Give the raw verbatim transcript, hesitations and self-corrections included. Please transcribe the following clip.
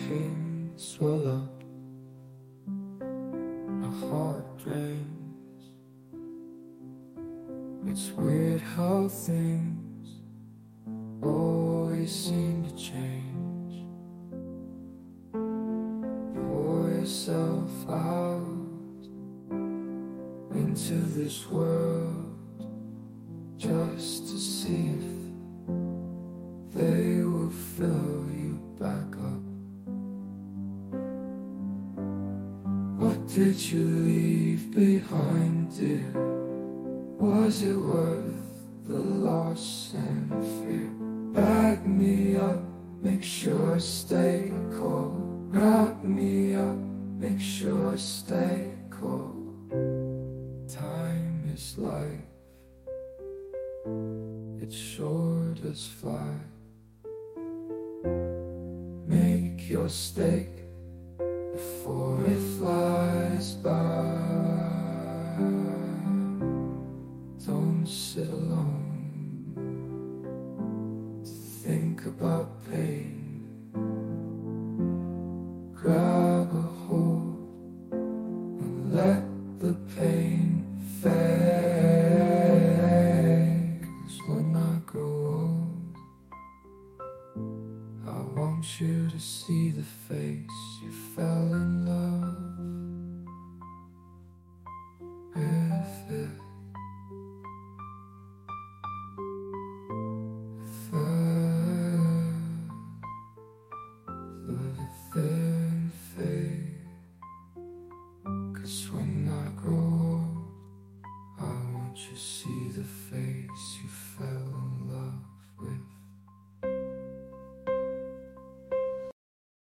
pain swell up, my heart drains. It's weird how things always seem to change. Pour yourself out into this world just to see if they will fill you back up. What did you leave behind, dear? Was it worth the loss and fear? Back me up, make sure I stay cold. Wrap me up, make sure I stay cold. Time is life, it sure does fly. Make your stake before it flies by. Don't sit alone to think about pain. Grab a hold and let the pain fade. 'Cause when I grow old, I want you to see the face you fell in love with it. Fell with it.